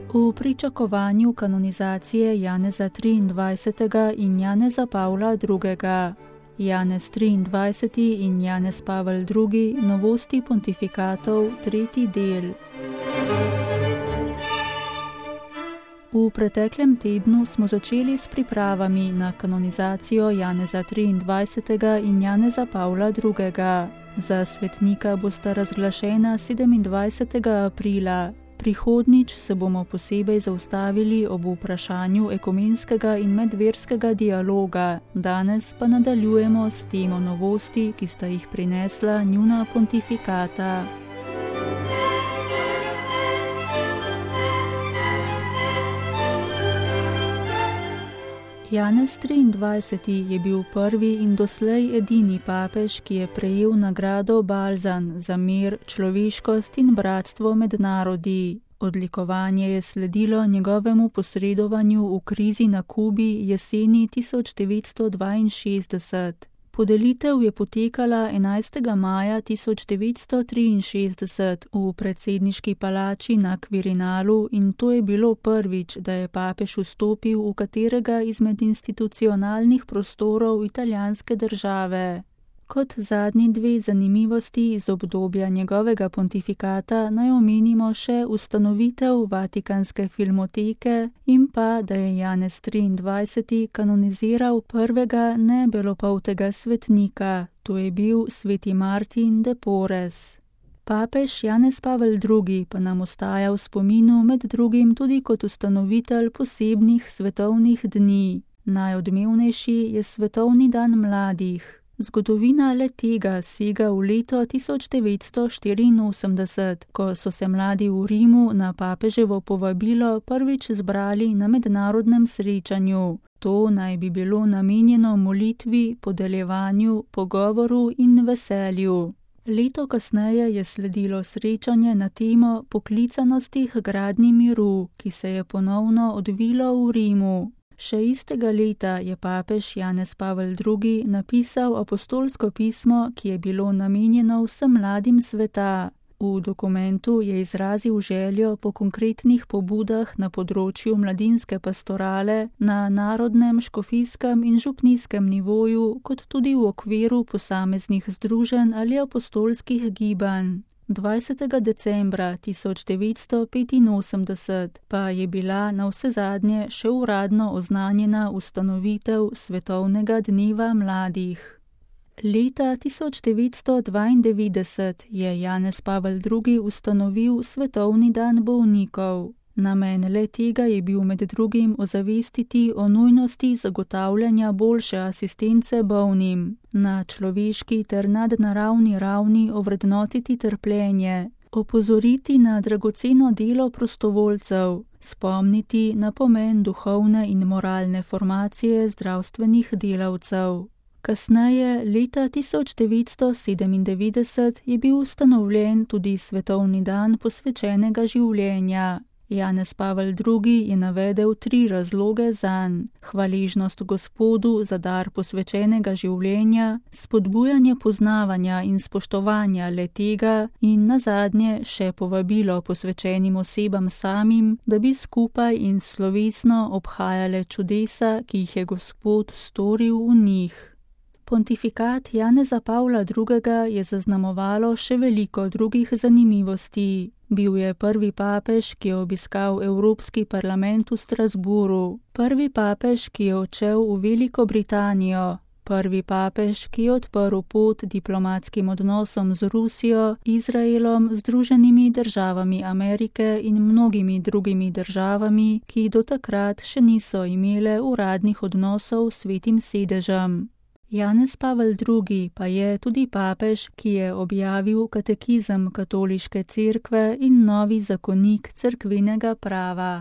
V pričakovanju kanonizacije Janeza 23. in Janeza Pavla II. Janez 23. in Janez Pavel II. Novosti pontifikatov, 3. del. V preteklem tednu smo začeli s pripravami na kanonizacijo Janeza 23. in Janeza Pavla II. Za svetnika bosta razglašena 27. aprila. Prihodnjič se bomo posebej zaustavili ob vprašanju ekumenskega in medverskega dialoga, danes pa nadaljujemo s temo novosti, ki sta jih prinesla njuna pontifikata. Janez 23. je bil prvi in doslej edini papež, ki je prejel nagrado Balzan za mir, človeškost in bratstvo med narodi. Odlikovanje je sledilo njegovemu posredovanju v krizi na Kubi jeseni 1962. Podelitev je potekala 11. maja 1963 v predsedniški palači na Quirinalu in to je bilo prvič, da je papež vstopil v katerega izmed institucionalnih prostorov italijanske države. Kot zadnji dve zanimivosti iz obdobja njegovega pontifikata naj omenimo še ustanovitev Vatikanske filmoteke in pa, da je Janez 23. kanoniziral prvega nebelopoltega svetnika, to je bil sveti Martin de Porres. Papež Janez Pavel II. Pa nam ostaja v spominu med drugim tudi kot ustanovitelj posebnih svetovnih dni. Najodmevnejši je Svetovni dan mladih. Zgodovina le tega sega v leto 1984, ko so se mladi v Rimu na papeževo povabilo prvič zbrali na mednarodnem srečanju. To naj bi bilo namenjeno molitvi, podeljevanju, pogovoru in veselju. Leto kasneje je sledilo srečanje na temo poklicanosti k gradnji miru, ki se je ponovno odvilo v Rimu. Še istega leta je papež Janez Pavel II. Napisal apostolsko pismo, ki je bilo namenjeno vsem mladim sveta. V dokumentu je izrazil željo po konkretnih pobudah na področju mladinske pastorale na narodnem, škofijskem in župnijskem nivoju, kot tudi v okviru posameznih združenj ali apostolskih gibanj. 20. decembra 1985 pa je bila navsezadnje še uradno oznanjena ustanovitev Svetovnega dneva mladih. Leta 1992 je Janez Pavel II. Ustanovil Svetovni dan bolnikov. Namen le tega je bil med drugim ozavestiti o nujnosti zagotavljanja boljše asistence bolnim, na človeški ter nadnaravni ravni ovrednotiti trpljenje, opozoriti na dragoceno delo prostovoljcev, spomniti na pomen duhovne in moralne formacije zdravstvenih delavcev. Kasneje, leta 1997, je bil ustanovljen tudi Svetovni dan posvečenega življenja. Janez Pavel II. Je navedel 3 razloge zanj: hvaležnost Gospodu za dar posvečenega življenja, spodbujanje poznavanja in spoštovanja le-tega in nazadnje še povabilo posvečenim osebam samim, da bi skupaj in slovesno obhajale čudesa, ki jih je Gospod storil v njih. Pontifikat Janeza Pavla II. Je zaznamovalo še veliko drugih zanimivosti. Bil je prvi papež, ki je obiskal Evropski parlament v Strasburu, prvi papež, ki je odšel v Veliko Britanijo, prvi papež, ki je odprl pot diplomatskim odnosom z Rusijo, Izraelom, Združenimi državami Amerike in mnogimi drugimi državami, ki do takrat še niso imele uradnih odnosov s Svetim sedežem. Janez Pavel II. Pa je tudi papež, ki je objavil katekizem katoliške cerkve in novi zakonik cerkvenega prava.